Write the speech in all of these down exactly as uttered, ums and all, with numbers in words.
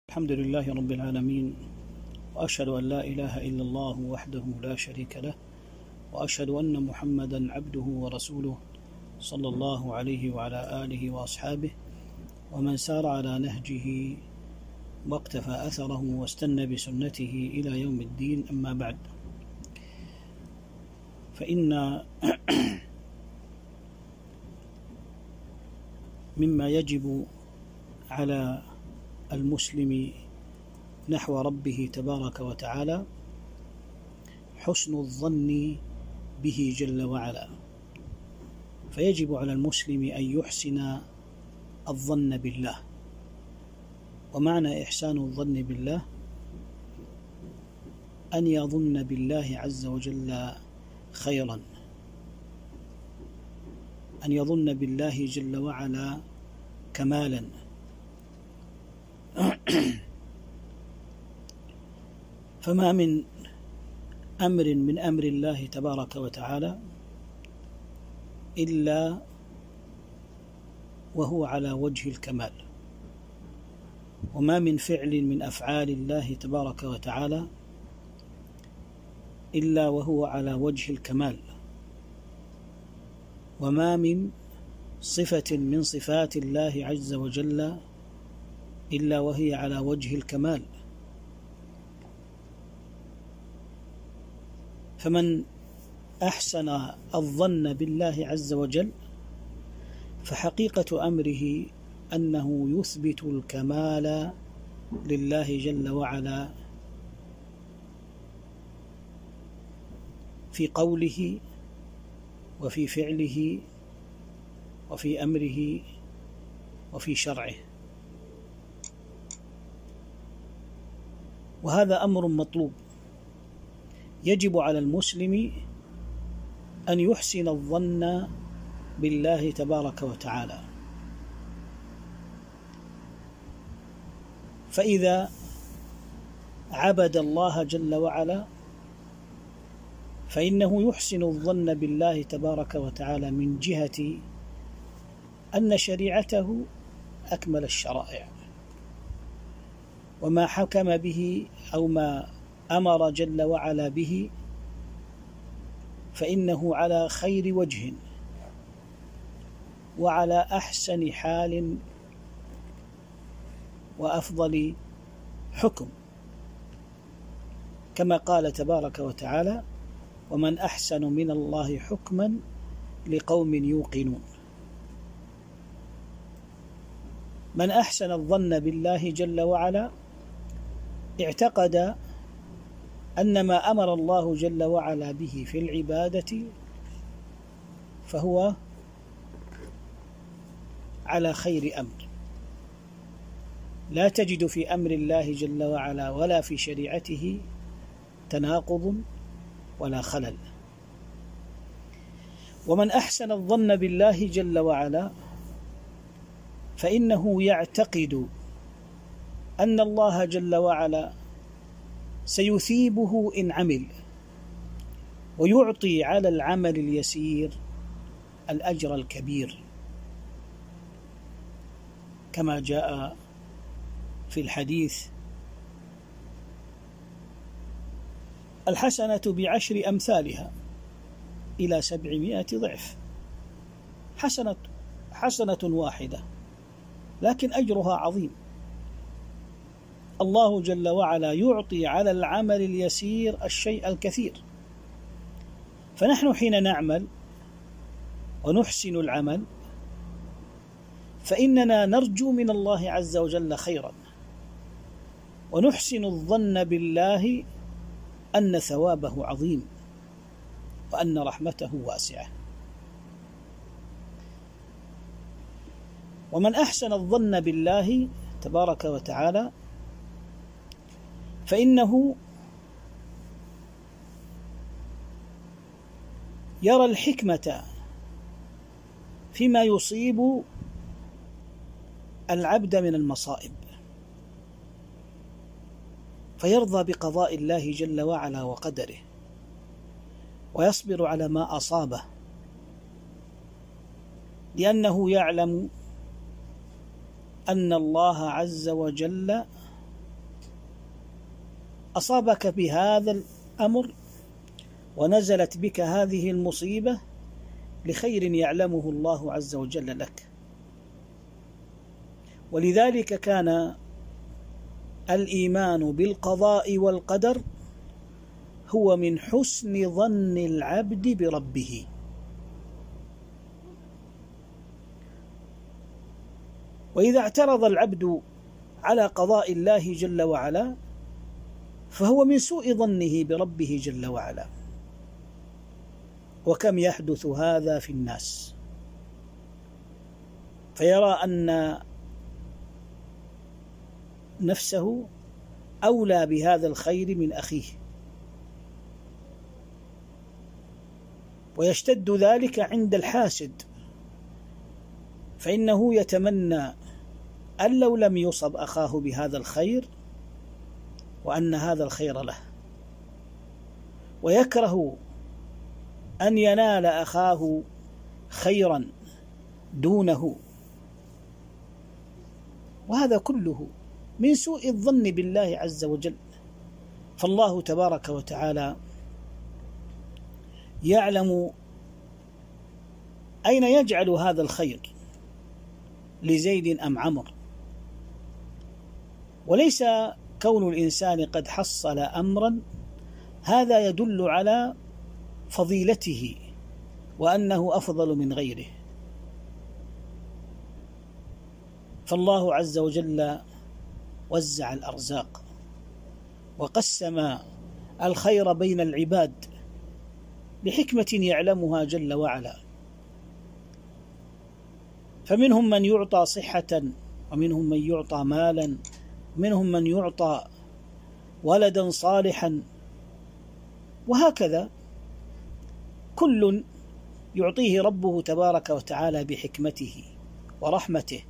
الحمد لله رب العالمين، وأشهد أن لا إله إلا الله وحده لا شريك له، وأشهد أن محمدا عبده ورسوله صلى الله عليه وعلى آله وأصحابه ومن سار على نهجه واقتفى أثره واستنى بسنته إلى يوم الدين. أما بعد، فإن مما يجب على المسلم نحو ربه تبارك وتعالى حسن الظن به جل وعلا، فيجب على المسلم أن يحسن الظن بالله. ومعنى إحسان الظن بالله أن يظن بالله عز وجل خيرا، أن يظن بالله جل وعلا كمالا، فما من أمر من أمر الله تبارك وتعالى إلا وهو على وجه الكمال، وما من فعل من أفعال الله تبارك وتعالى إلا وهو على وجه الكمال، وما من صفة من صفات الله عز وجل إلا وهي على وجه الكمال. فمن أحسن الظن بالله عز وجل فحقيقة أمره أنه يثبت الكمال لله جل وعلا في قوله وفي فعله وفي أمره وفي شرعه، وهذا أمر مطلوب. يجب على المسلم أن يحسن الظن بالله تبارك وتعالى، فإذا عبد الله جل وعلا فإنه يحسن الظن بالله تبارك وتعالى من جهة أن شريعته أكمل الشرائع، وما حكم به أو ما أمر جل وعلا به فإنه على خير وجه وعلى أحسن حال وأفضل حكم، كما قال تبارك وتعالى: ومن أحسن من الله حكما لقوم يوقنون. من أحسن الظن بالله جل وعلا اعتقد أن ما أمر الله جل وعلا به في العبادة فهو على خير أمر، لا تجد في أمر الله جل وعلا ولا في شريعته تناقض ولا خلل. ومن أحسن الظن بالله جل وعلا فإنه يعتقد أن الله جل وعلا سيثيبه إن عمل، ويعطي على العمل اليسير الأجر الكبير، كما جاء في الحديث: الحسنة بعشر أمثالها إلى سبعمائة ضعف. حسنة حسنة واحدة لكن أجرها عظيم. الله جل وعلا يعطي على العمل اليسير الشيء الكثير، فنحن حين نعمل ونحسن العمل فإننا نرجو من الله عز وجل خيرا، ونحسن الظن بالله أن ثوابه عظيم وأن رحمته واسعة. ومن أحسن الظن بالله تبارك وتعالى فإنه يرى الحكمة فيما يصيب العبد من المصائب، فيرضى بقضاء الله جل وعلا وقدره، ويصبر على ما أصابه، لأنه يعلم أن الله عز وجل أصابك بهذا الأمر ونزلت بك هذه المصيبة لخير يعلمه الله عز وجل لك. ولذلك كان الإيمان بالقضاء والقدر هو من حسن ظن العبد بربه. وإذا اعترض العبد على قضاء الله جل وعلا فهو من سوء ظنه بربه جل وعلا. وكم يحدث هذا في الناس، فيرى أن نفسه أولى بهذا الخير من أخيه، ويشتد ذلك عند الحاسد، فإنه يتمنى أن لو لم يصب أخاه بهذا الخير وأن هذا الخير له، ويكره أن ينال أخاه خيرا دونه، وهذا كله من سوء الظن بالله عز وجل. فالله تبارك وتعالى يعلم أين يجعل هذا الخير لزيد أم عمرو، وليس كون الإنسان قد حصل أمرا هذا يدل على فضيلته وأنه أفضل من غيره. فالله عز وجل وزع الأرزاق وقسم الخير بين العباد لحكمة يعلمها جل وعلا، فمنهم من يعطى صحة، ومنهم من يعطى مالا، ومنهم من يعطى ولدا صالحا، وهكذا كل يعطيه ربه تبارك وتعالى بحكمته ورحمته.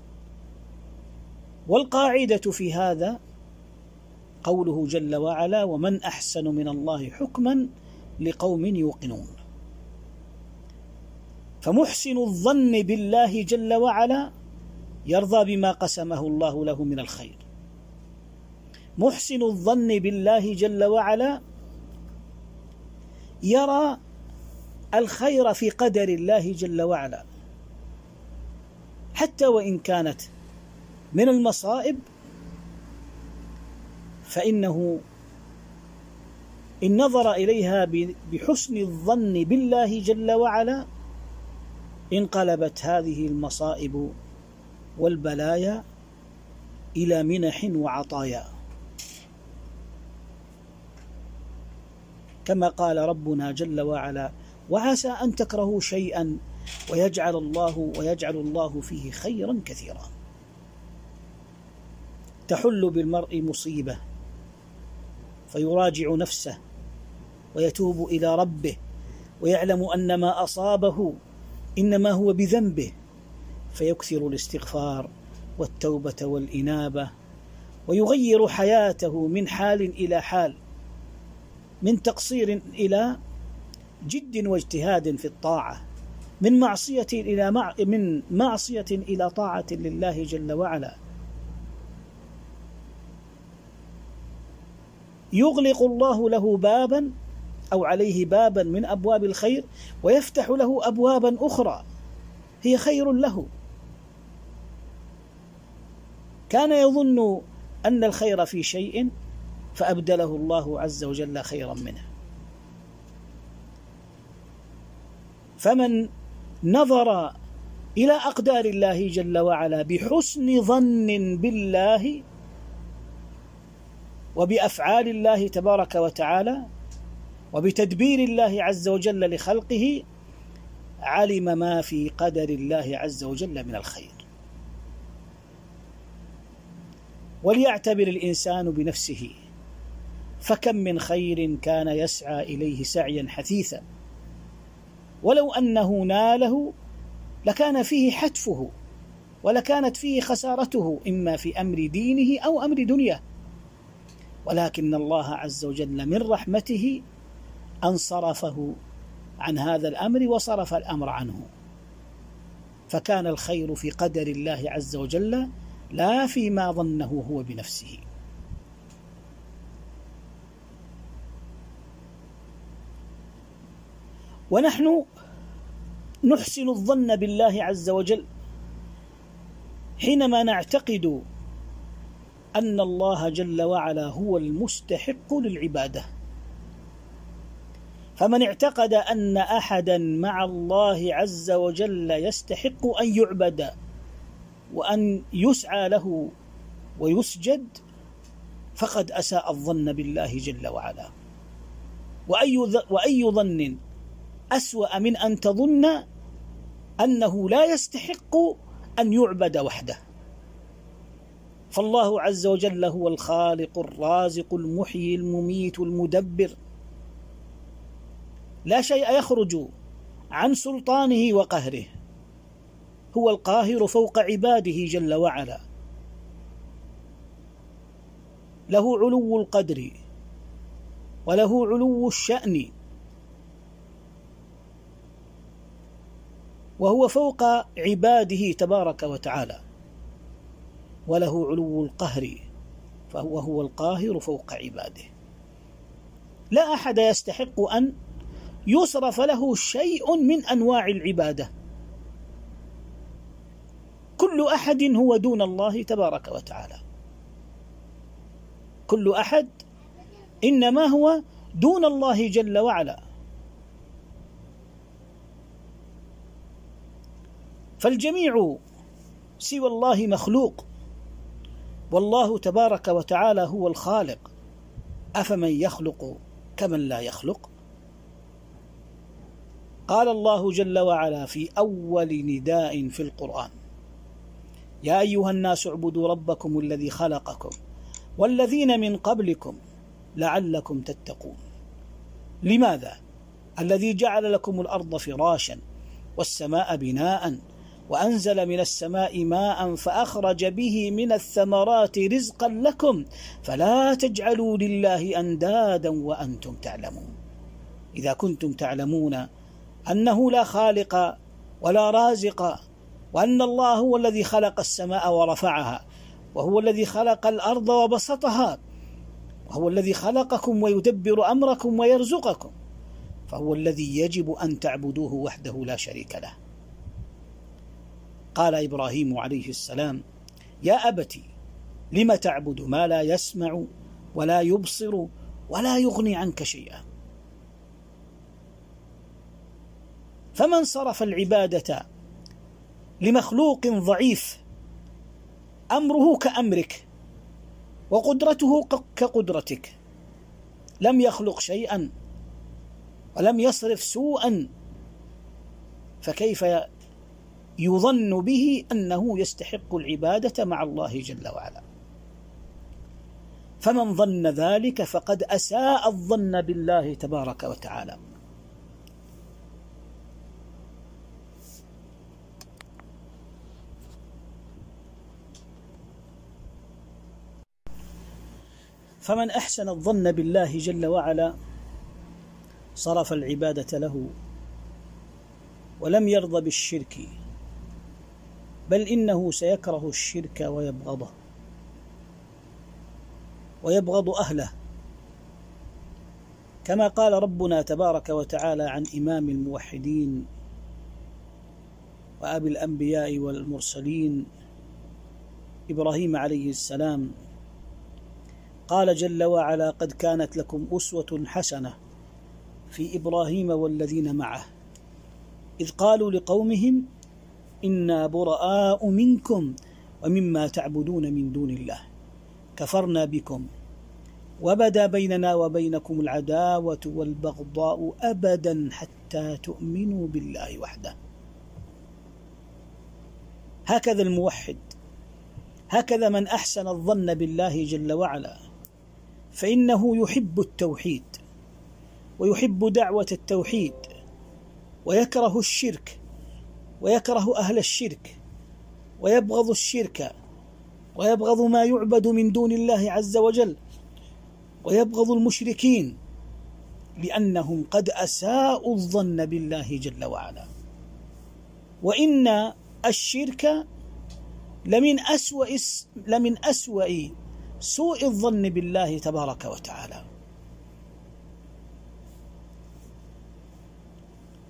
والقاعدة في هذا قوله جل وعلا: ومن أحسن من الله حكما لقوم يوقنون. فمحسن الظن بالله جل وعلا يرضى بما قسمه الله له من الخير، محسن الظن بالله جل وعلا يرى الخير في قدر الله جل وعلا، حتى وإن كانت من المصائب، فإنه إن نظر إليها بحسن الظن بالله جل وعلا انقلبت هذه المصائب والبلايا إلى منح وعطايا، كما قال ربنا جل وعلا: وعسى أن تكرهوا شيئا ويجعل الله ويجعل الله فيه خيرا كثيرا. تحل بالمرء مصيبة فيراجع نفسه ويتوب إلى ربه ويعلم أن ما أصابه إنما هو بذنبه، فيكثر الاستغفار والتوبة والإنابة، ويغير حياته من حال إلى حال، من تقصير إلى جد واجتهاد في الطاعة، من معصية إلى مع من معصية إلى طاعة لله جل وعلا. يغلق الله له بابا أو عليه بابا من أبواب الخير، ويفتح له أبوابا أخرى هي خير له. كان يظن أن الخير في شيء فأبدله الله عز وجل خيرا منه. فمن نظر إلى أقدار الله جل وعلا بحسن ظن بالله وبأفعال الله تبارك وتعالى وبتدبير الله عز وجل لخلقه، علم ما في قدر الله عز وجل من الخير. وليعتبر الإنسان بنفسه، فكم من خير كان يسعى إليه سعيا حثيثا، ولو أنه ناله لكان فيه حتفه ولكانت فيه خسارته، إما في أمر دينه أو أمر دنياه، ولكن الله عز وجل من رحمته أن صرفه عن هذا الأمر وصرف الأمر عنه، فكان الخير في قدر الله عز وجل لا فيما ظنه هو بنفسه. ونحن نحسن الظن بالله عز وجل حينما نعتقد أن الله جل وعلا هو المستحق للعبادة. فمن اعتقد أن أحدا مع الله عز وجل يستحق أن يعبد وأن يسعى له ويسجد فقد أساء الظن بالله جل وعلا. وأي وأي ظن أسوأ من أن تظن أنه لا يستحق أن يعبد وحده. فالله عز وجل هو الخالق الرازق المحيي المميت المدبر، لا شيء يخرج عن سلطانه وقهره، هو القاهر فوق عباده جل وعلا، له علو القدر وله علو الشأن، وهو فوق عباده تبارك وتعالى، وله علو القهر فهو هو القاهر فوق عباده. لا أحد يستحق أن يصرف له شيء من أنواع العبادة، كل أحد هو دون الله تبارك وتعالى، كل أحد إنما هو دون الله جل وعلا. فالجميع سوى الله مخلوق، والله تبارك وتعالى هو الخالق، أفمن يخلق كمن لا يخلق. قال الله جل وعلا في أول نداء في القرآن: يا أيها الناس اعبدوا ربكم الذي خلقكم والذين من قبلكم لعلكم تتقون. لماذا؟ الذي جعل لكم الأرض فراشا والسماء بناء وأنزل من السماء ماء فأخرج به من الثمرات رزقا لكم فلا تجعلوا لله أندادا وأنتم تعلمون. إذا كنتم تعلمون أنه لا خالق ولا رازق، وأن الله هو الذي خلق السماء ورفعها، وهو الذي خلق الأرض وبسطها، وهو الذي خلقكم ويدبر أمركم ويرزقكم، فهو الذي يجب أن تعبدوه وحده لا شريك له. قال إبراهيم عليه السلام: يا أبت لم تعبد ما لا يسمع ولا يبصر ولا يغني عنك شيئا. فمن صرف العبادة لمخلوق ضعيف أمره كأمرك وقدرته كقدرتك، لم يخلق شيئا ولم يصرف سوءا، فكيف يظن به أنه يستحق العبادة مع الله جل وعلا؟ فمن ظن ذلك فقد أساء الظن بالله تبارك وتعالى. فمن أحسن الظن بالله جل وعلا صرف العبادة له ولم يرضى بالشرك، بل إنه سيكره الشرك ويبغضه ويبغض أهله، كما قال ربنا تبارك وتعالى عن إمام الموحدين وأبي الأنبياء والمرسلين إبراهيم عليه السلام، قال جل وعلا: قد كانت لكم أسوة حسنة في إبراهيم والذين معه إذ قالوا لقومهم إنا براء منكم ومما تعبدون من دون الله كفرنا بكم وبدا بيننا وبينكم العداوة والبغضاء أبدا حتى تؤمنوا بالله وحده. هكذا الموحد، هكذا من أحسن الظن بالله جل وعلا، فإنه يحب التوحيد ويحب دعوة التوحيد ويكره الشرك ويكره أهل الشرك ويبغض الشرك ويبغض ما يعبد من دون الله عز وجل ويبغض المشركين، لأنهم قد أساءوا الظن بالله جل وعلا. وإن الشرك لمن أسوأ لمن أسوأ سوء الظن بالله تبارك وتعالى.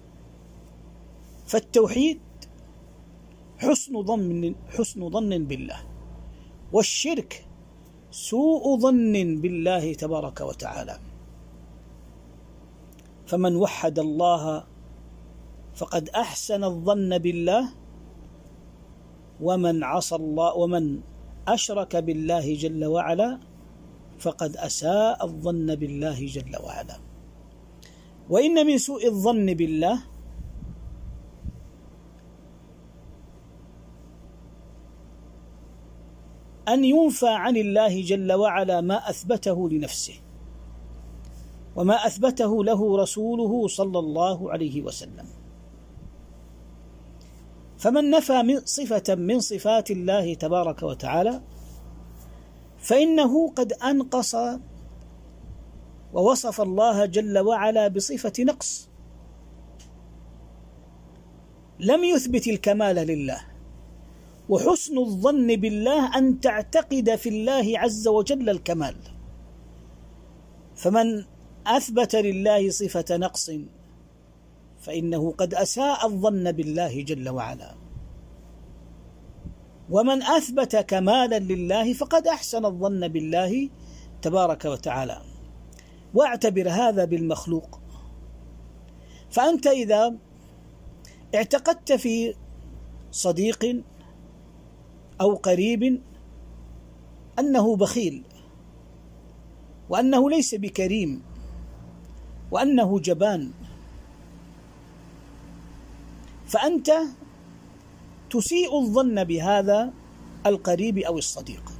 فالتوحيد حسن ظن حسن ظن بالله، والشرك سوء ظن بالله تبارك وتعالى. فمن وحد الله فقد أحسن الظن بالله، ومن عصى الله ومن أشرك بالله جل وعلا فقد أساء الظن بالله جل وعلا. وإن من سوء الظن بالله أن ينفى عن الله جل وعلا ما أثبته لنفسه وما أثبته له رسوله صلى الله عليه وسلم. فمن نفى من صفة من صفات الله تبارك وتعالى فإنه قد أنقص ووصف الله جل وعلا بصفة نقص، لم يثبت الكمال لله. وحسن الظن بالله أن تعتقد في الله عز وجل الكمال. فمن أثبت لله صفة نقص فإنه قد أساء الظن بالله جل وعلا، ومن أثبت كمالا لله فقد أحسن الظن بالله تبارك وتعالى. واعتبر هذا بالمخلوق. فأنت إذا اعتقدت في صديق أو قريب أنه بخيل، وأنه ليس بكريم، وأنه جبان، فأنت تسيء الظن بهذا القريب أو الصديق.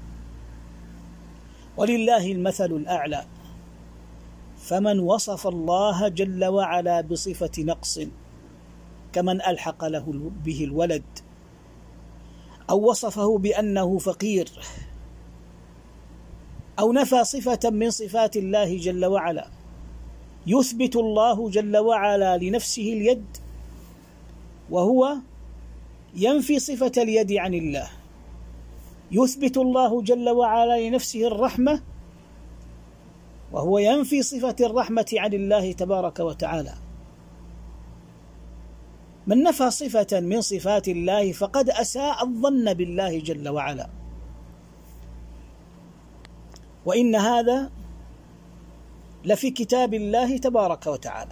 ولله المثل الأعلى. فمن وصف الله جل وعلا بصفة نقص كمن ألحق له به الولد، أو وصفه بأنه فقير، أو نفى صفة من صفات الله جل وعلا، يثبت الله جل وعلا لنفسه اليد وهو ينفي صفة اليد عن الله، يثبت الله جل وعلا لنفسه الرحمة وهو ينفي صفة الرحمة عن الله تبارك وتعالى. من نفى صفة من صفات الله فقد أساء الظن بالله جل وعلا. وإن هذا لفي كتاب الله تبارك وتعالى.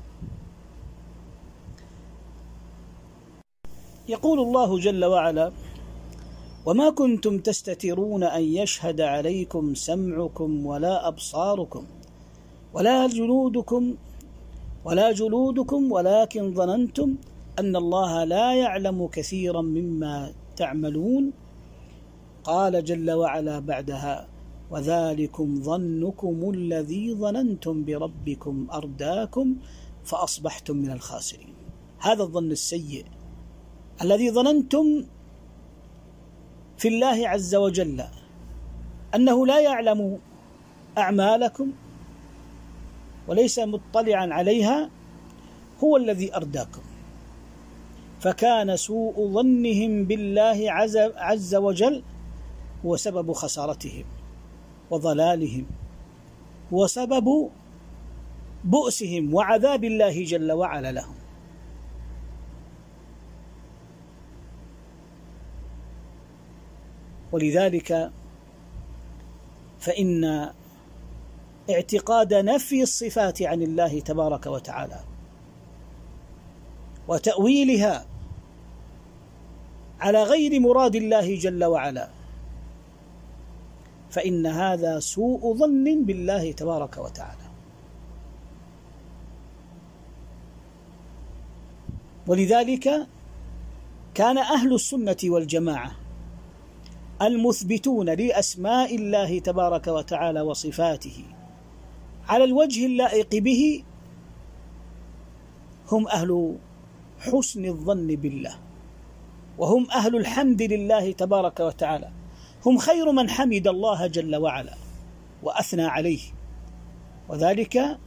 يقول الله جل وعلا: وما كنتم تستترون أن يشهد عليكم سمعكم ولا أبصاركم ولا جلودكم ولا جلودكم ولكن ظننتم أن الله لا يعلم كثيرا مما تعملون. قال جل وعلا بعدها: وذلكم ظنكم الذي ظننتم بربكم أرداكم فأصبحتم من الخاسرين. هذا الظن السيء الذي ظننتم في الله عز وجل أنه لا يعلم أعمالكم وليس مطلعا عليها هو الذي أرداكم. فكان سوء ظنهم بالله عز وجل هو سبب خسارتهم وضلالهم وسبب بؤسهم وعذاب الله جل وعلا لهم. ولذلك فإن اعتقاد نفي الصفات عن الله تبارك وتعالى وتأويلها على غير مراد الله جل وعلا فإن هذا سوء ظن بالله تبارك وتعالى. ولذلك كان أهل السنة والجماعة المثبتون لأسماء الله تبارك وتعالى وصفاته على الوجه اللائق به هم أهل حسن الظن بالله، وهم أهل الحمد لله تبارك وتعالى، هم خير من حمد الله جل وعلا وأثنى عليه. وذلك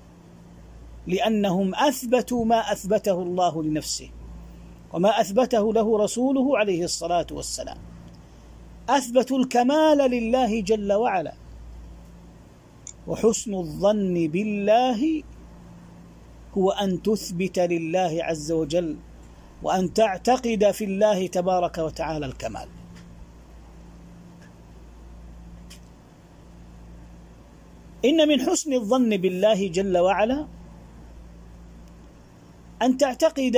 لأنهم أثبتوا ما أثبته الله لنفسه وما أثبته له رسوله عليه الصلاة والسلام، أثبتوا الكمال لله جل وعلا. وحسن الظن بالله هو أن تثبت لله عز وجل وأن تعتقد في الله تبارك وتعالى الكمال. إن من حسن الظن بالله جل وعلا أن تعتقد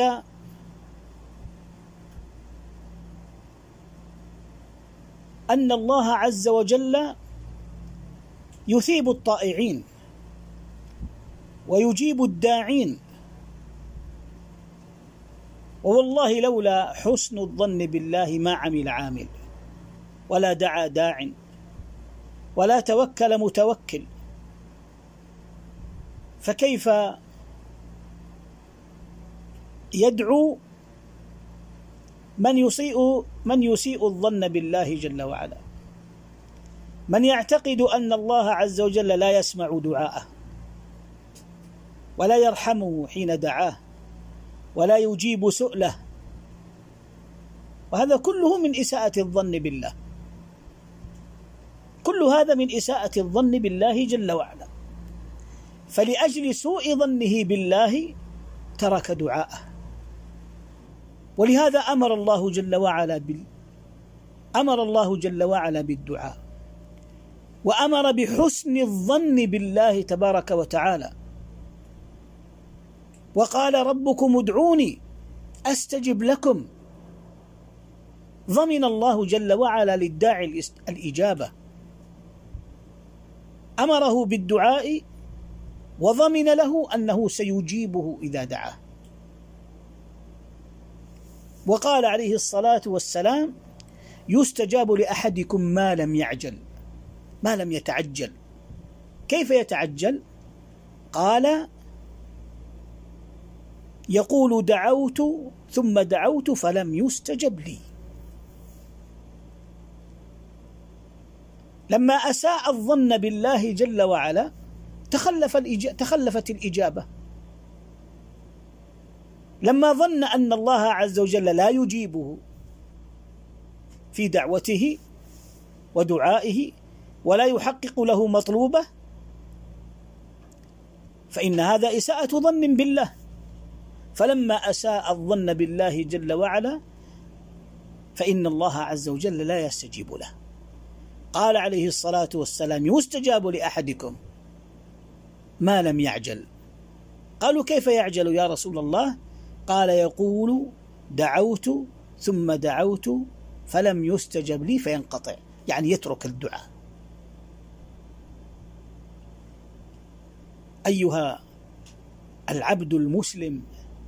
أن الله عز وجل يثيب الطائعين ويجيب الداعين، ووالله لولا حسن الظن بالله ما عمل عامل، ولا دعا داع، ولا توكل متوكل. فكيف يدعو من يسيء من يسيء الظن بالله جل وعلا، من يعتقد أن الله عز وجل لا يسمع دعاءه، ولا يرحمه حين دعاه، ولا يجيب سؤله، وهذا كله من إساءة الظن بالله، كل هذا من إساءة الظن بالله جل وعلا. فلأجل سوء ظنه بالله ترك دعاءه، ولهذا أمر الله جل وعلا بال أمر الله جل وعلا بالدعاء، وأمر بحسن الظن بالله تبارك وتعالى، وقال ربكم ادعوني أستجب لكم. ضمن الله جل وعلا للداعي الإجابة، أمره بالدعاء وضمن له أنه سيجيبه إذا دعاه. وقال عليه الصلاة والسلام: يستجاب لأحدكم ما لم يعجل، ما لم يتعجل. كيف يتعجل؟ قال: يقول دعوت ثم دعوت فلم يستجب لي. لما أساء الظن بالله جل وعلا تخلف الإج... تخلفت الإجابة. لما ظن أن الله عز وجل لا يجيبه في دعوته ودعائه ولا يحقق له مطلوبه، فإن هذا إساءة ظن بالله. فلما أساء الظن بالله جل وعلا فإن الله عز وجل لا يستجيب له. قال عليه الصلاة والسلام: يستجاب لأحدكم ما لم يعجل. قالوا: كيف يعجل يا رسول الله؟ قال: يقول دعوت ثم دعوت فلم يستجب لي فينقطع، يعني يترك الدعاء. أيها العبد المسلم،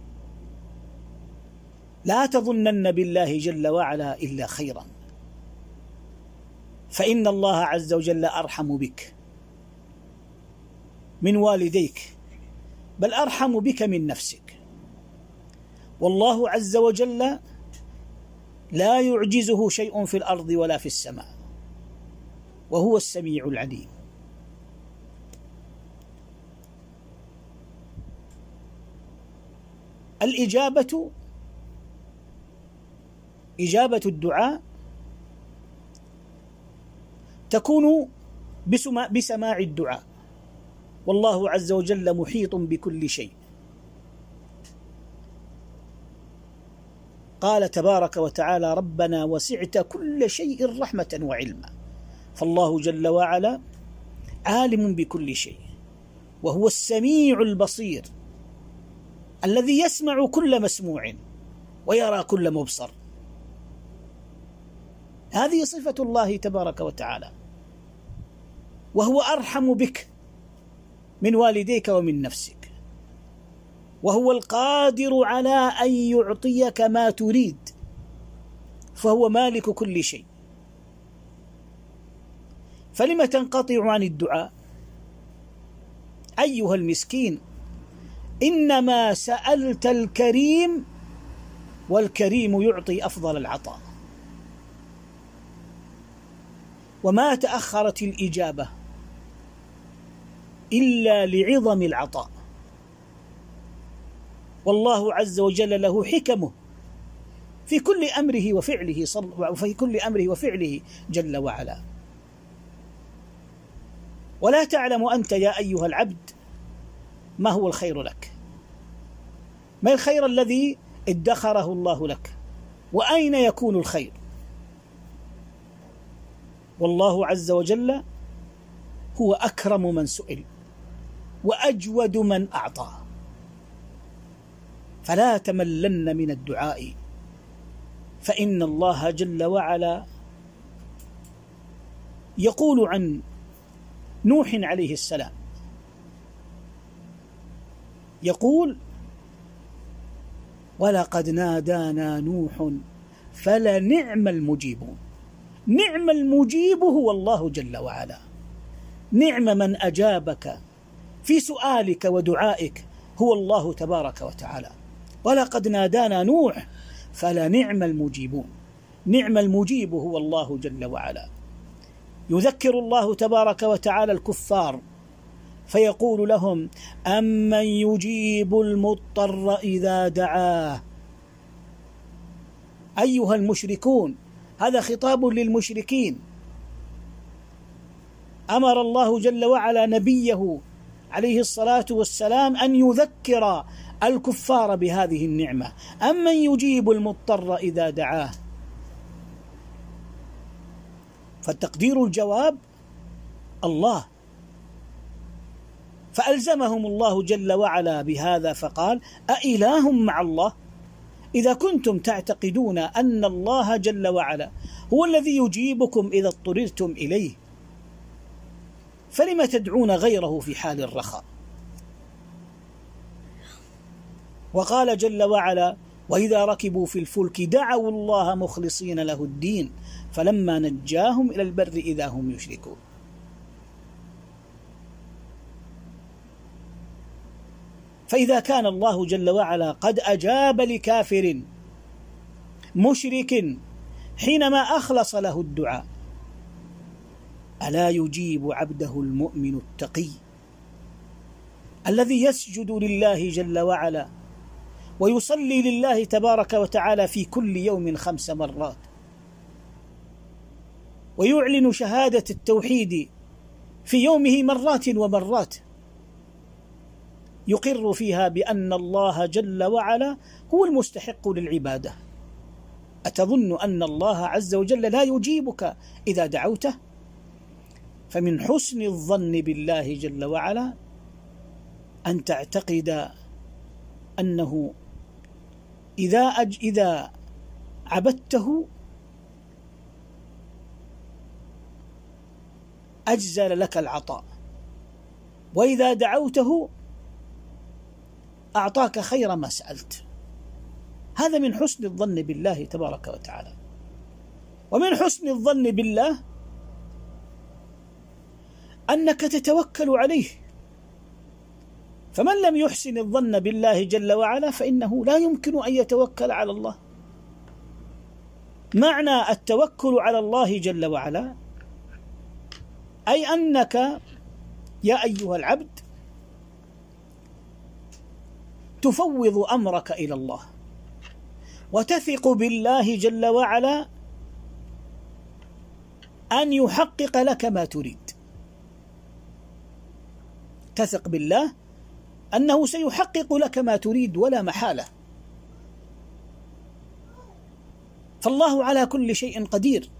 لا تظنن بالله جل وعلا إلا خيرا، فإن الله عز وجل أرحم بك من والديك، بل أرحم بك من نفسك. والله عز وجل لا يعجزه شيء في الأرض ولا في السماء، وهو السميع العليم. الإجابة، إجابة الدعاء تكون بسماع الدعاء، والله عز وجل محيط بكل شيء. قال تبارك وتعالى: ربنا وسعت كل شيء رحمة وعلما. فالله جل وعلا عالم بكل شيء، وهو السميع البصير الذي يسمع كل مسموع ويرى كل مبصر. هذه صفة الله تبارك وتعالى، وهو أرحم بك من والديك ومن نفسك، وهو القادر على أن يعطيك ما تريد، فهو مالك كل شيء. فلم تنقطع عن الدعاء أيها المسكين؟ إنما سألت الكريم، والكريم يعطي أفضل العطاء. وما تأخرت الإجابة إلا لعظم العطاء، والله عز وجل له حكمه في كل أمره وفعله في كل أمره وفعله جل وعلا. ولا تعلم أنت يا أيها العبد ما هو الخير لك، ما الخير الذي ادخره الله لك، وأين يكون الخير؟ والله عز وجل هو أكرم من سئل وأجود من أعطى، فلا تملن من الدعاء، فإن الله جل وعلا يقول عن نوح عليه السلام، يقول: ولقد نادانا نوح فلنعم المجيبون. نعم المجيب هو الله جل وعلا، نعم من أجابك في سؤالك ودعائك هو الله تبارك وتعالى. ولقد نادانا نوح فلنعم المجيبون. نعم المجيب هو الله جل وعلا. يذكر الله تبارك وتعالى الكفار فيقول لهم: أمن يجيب المضطر إذا دعاه. أيها المشركون، هذا خطاب للمشركين. أمر الله جل وعلا نبيه عليه الصلاة والسلام أن يذكر الكفار بهذه النعمة: أمن يجيب المضطر إذا دعاه. فالتقدير الجواب الله، فألزمهم الله جل وعلا بهذا فقال: أإله مع الله؟ إذا كنتم تعتقدون أن الله جل وعلا هو الذي يجيبكم إذا اضطررتم إليه، فلم تدعون غيره في حال الرخاء؟ وقال جل وعلا: وإذا ركبوا في الفلك دعوا الله مخلصين له الدين فلما نجاهم إلى البر إذا هم يشركون. فإذا كان الله جل وعلا قد أجاب لكافر مشرك حينما أخلص له الدعاء، ألا يجيب عبده المؤمن التقي الذي يسجد لله جل وعلا ويصلي لله تبارك وتعالى في كل يوم خمس مرات، ويعلن شهادة التوحيد في يومه مرات ومرات، يقر فيها بأن الله جل وعلا هو المستحق للعبادة؟ أتظن أن الله عز وجل لا يجيبك إذا دعوته؟ فمن حسن الظن بالله جل وعلا أن تعتقد أنه إذا أج إذا عبدته أجزل لك العطاء، وإذا دعوته أعطاك خير ما سألت. هذا من حسن الظن بالله تبارك وتعالى. ومن حسن الظن بالله أنك تتوكل عليه، فمن لم يحسن الظن بالله جل وعلا فإنه لا يمكن أن يتوكل على الله. معنى التوكل على الله جل وعلا أي أنك يا أيها العبد تفوض أمرك إلى الله، وتثق بالله جل وعلا أن يحقق لك ما تريد. تثق بالله أنه سيحقق لك ما تريد ولا محالة، فالله على كل شيء قدير.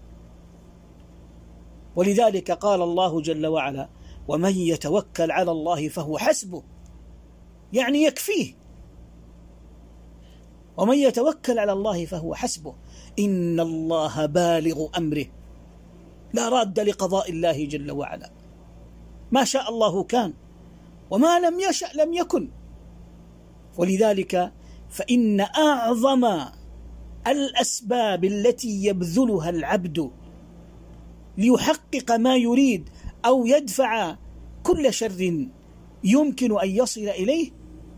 ولذلك قال الله جل وعلا: ومن يتوكل على الله فهو حسبه، يعني يكفيه. ومن يتوكل على الله فهو حسبه، إن الله بالغ أمره، لا راد لقضاء الله جل وعلا، ما شاء الله كان وما لم يشأ لم يكن. ولذلك فإن أعظم الأسباب التي يبذلها العبد ليحقق ما يريد أو يدفع كل شر يمكن أن يصل إليه،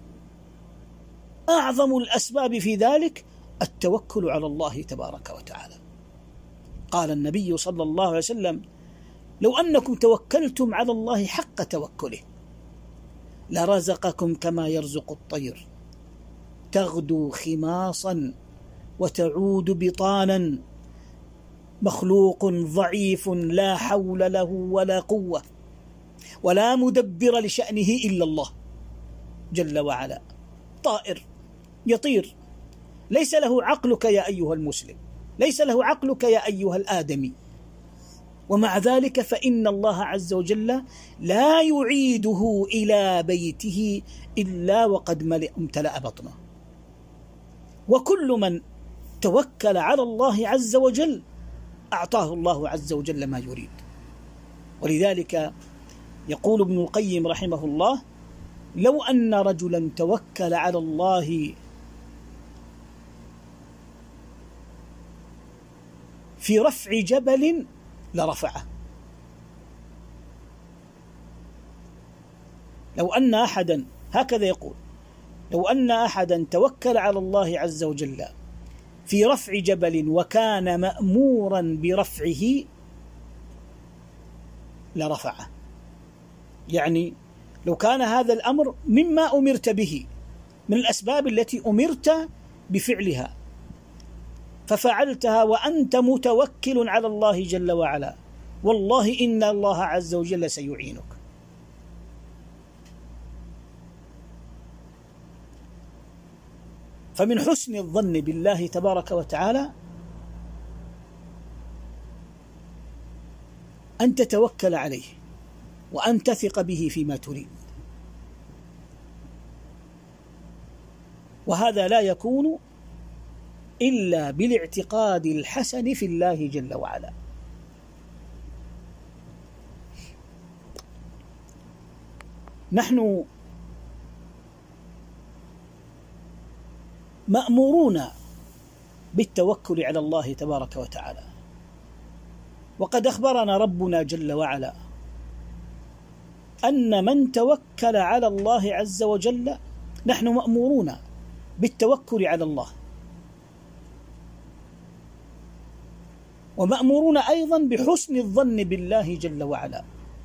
أعظم الأسباب في ذلك التوكل على الله تبارك وتعالى. قال النبي صلى الله عليه وسلم: لو أنكم توكلتم على الله حق توكله لرزقكم كما يرزق الطير، تغدو خماصا وتعود بطانا، مخلوق ضعيف لا حول له ولا قوة ولا مدبر لشأنه إلا الله جل وعلا. طائر يطير ليس له عقلك يا أيها المسلم، ليس له عقلك يا أيها الآدمي، ومع ذلك فإن الله عز وجل لا يعيده إلى بيته إلا وقد ملئ امتلأ بطنه. وكل من توكل على الله عز وجل أعطاه الله عز وجل ما يريد. ولذلك يقول ابن القيم رحمه الله: لو أن رجلا توكل على الله في رفع جبل لرفعه. لو أن أحدا، هكذا يقول، لو أن أحدا توكل على الله عز وجل في رفع جبل وكان مأمورا برفعه لرفعه. يعني لو كان هذا الأمر مما أمرت به، من الأسباب التي أمرت بفعلها، ففعلتها وأنت متوكل على الله جل وعلا، والله إن الله عز وجل سيعينك. فمن حسن الظن بالله تبارك وتعالى أن تتوكل عليه وأن تثق به فيما تريد، وهذا لا يكون إلا بالاعتقاد الحسن في الله جل وعلا. نحن مأمورون بالتوكل على الله تبارك وتعالى، وقد أخبرنا ربنا جل وعلا أن من توكل على الله عز وجل، نحن مأمورون بالتوكل على الله، ومأمورون أيضا بحسن الظن بالله جل وعلا.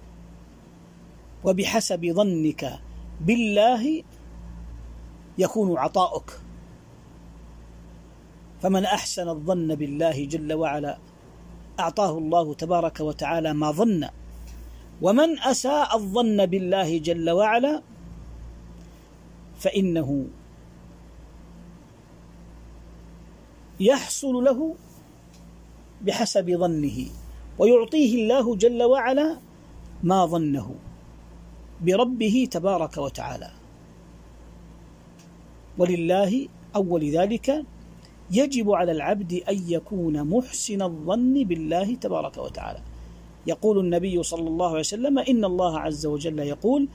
وبحسب ظنك بالله يكون عطاؤك، فمن أحسن الظن بالله جل وعلا أعطاه الله تبارك وتعالى ما ظن، ومن أساء الظن بالله جل وعلا فإنه يحصل له بحسب ظنه، ويعطيه الله جل وعلا ما ظنه بربه تبارك وتعالى. ولله أول ذلك يجب على العبد أن يكون محسن الظن بالله تبارك وتعالى. يقول النبي صلى الله عليه وسلم: إن الله عز وجل يقول: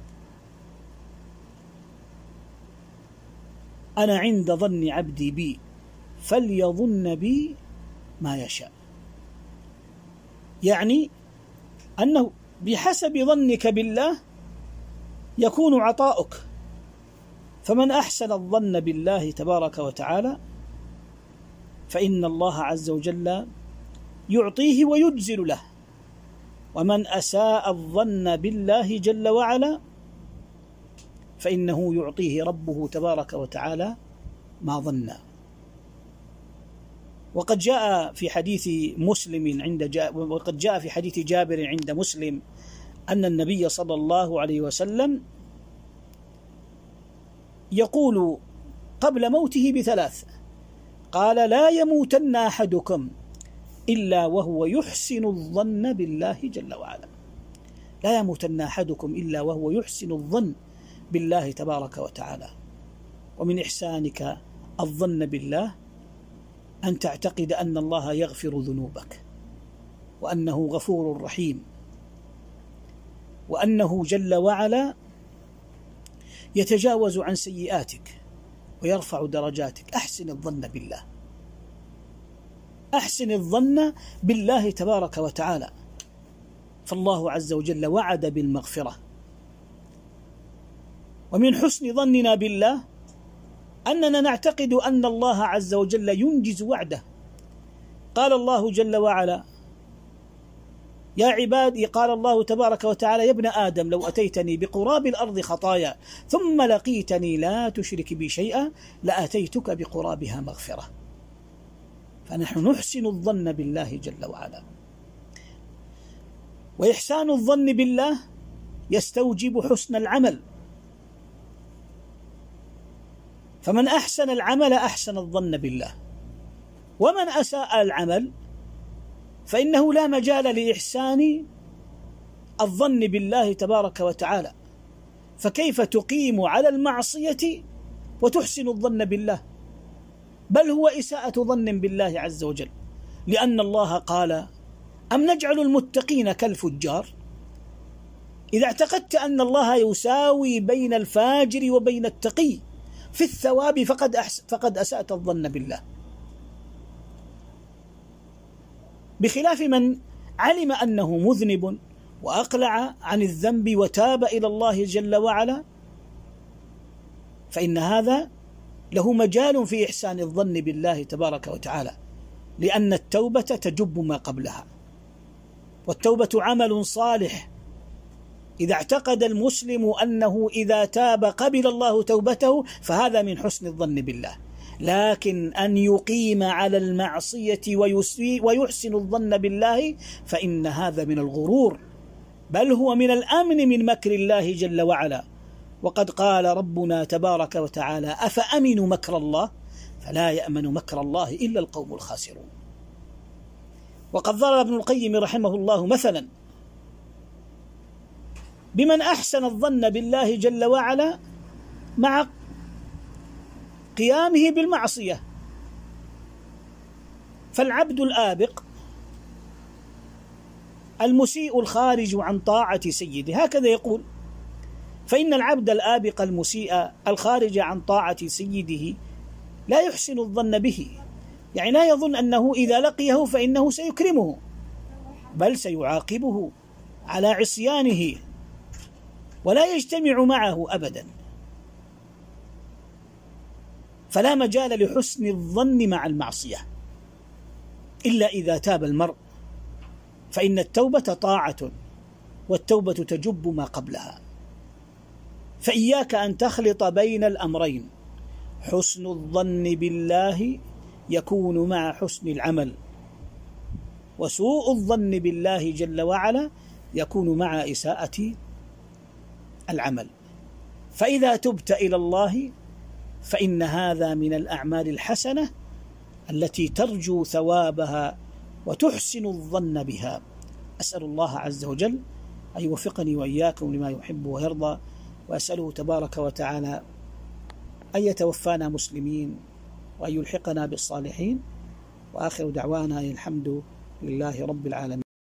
أنا عند ظن عبدي بي فليظن بي ما يشاء. يعني أنه بحسب ظنك بالله يكون عطاؤك. فمن أحسن الظن بالله تبارك وتعالى فإن الله عز وجل يعطيه ويجزل له، ومن أساء الظن بالله جل وعلا فإنه يعطيه ربه تبارك وتعالى ما ظن. وقد جاء في حديث مسلم عند جا وقد جاء في حديث جابر عند مسلم أن النبي صلى الله عليه وسلم يقول قبل موته بثلاث، قال: لا يموتن أحدكم إلا وهو يحسن الظن بالله جل وعلا. لا يموتن أحدكم إلا وهو يحسن الظن بالله تبارك وتعالى. ومن إحسانك الظن بالله أن تعتقد أن الله يغفر ذنوبك، وأنه غفور رحيم، وأنه جل وعلا يتجاوز عن سيئاتك ويرفع درجاتك. أحسن الظن بالله، أحسن الظن بالله تبارك وتعالى. فالله عز وجل وعد بالمغفرة. ومن حسن ظننا بالله أننا نعتقد أن الله عز وجل ينجز وعده. قال الله جل وعلا: يا عبادي، قال الله تبارك وتعالى: يا ابن آدم لو أتيتني بقراب الأرض خطايا ثم لقيتني لا تشرك بي شيئا لأتيتك بقرابها مغفرة. فنحن نحسن الظن بالله جل وعلا. وإحسان الظن بالله يستوجب حسن العمل. فمن أحسن العمل أحسن الظن بالله، ومن أساء العمل فإنه لا مجال لإحسان الظن بالله تبارك وتعالى. فكيف تقيم على المعصية وتحسن الظن بالله؟ بل هو إساءة ظن بالله عز وجل، لأن الله قال: أم نجعل المتقين كالفجار؟ إذا اعتقدت أن الله يساوي بين الفاجر وبين التقي في الثواب فقد فقد أسأت الظن بالله، بخلاف من علم أنه مذنب وأقلع عن الذنب وتاب إلى الله جل وعلا، فإن هذا له مجال في إحسان الظن بالله تبارك وتعالى، لأن التوبة تجب ما قبلها، والتوبة عمل صالح. إذا اعتقد المسلم أنه إذا تاب قبل الله توبته فهذا من حسن الظن بالله، لكن أن يقيم على المعصية ويحسن الظن بالله فإن هذا من الغرور، بل هو من الأمن من مكر الله جل وعلا. وقد قال ربنا تبارك وتعالى: أفأمنوا مكر الله فلا يأمن مكر الله إلا القوم الخاسرون. وقد ضرب ابن القيم رحمه الله مثلا بمن أحسن الظن بالله جل وعلا مع قيامه بالمعصية. فالعبد الآبق المسيء الخارج عن طاعة سيده، هكذا يقول: فإن العبد الآبق المسيء الخارج عن طاعة سيده لا يحسن الظن به، يعني لا يظن أنه إذا لقيه فإنه سيكرمه، بل سيعاقبه على عصيانه ولا يجتمع معه أبدا. فلا مجال لحسن الظن مع المعصية إلا إذا تاب المرء، فإن التوبة طاعة، والتوبة تجب ما قبلها. فإياك أن تخلط بين الأمرين، حسن الظن بالله يكون مع حسن العمل، وسوء الظن بالله جل وعلا يكون مع إساءة العمل. فإذا تبت إلى الله فإن هذا من الأعمال الحسنة التي ترجو ثوابها وتحسن الظن بها. أسأل الله عز وجل أن يوفقني وإياكم لما يحب ويرضى، وأسأله تبارك وتعالى أن يتوفانا مسلمين وأن يلحقنا بالصالحين، وآخر دعوانا الحمد لله رب العالمين.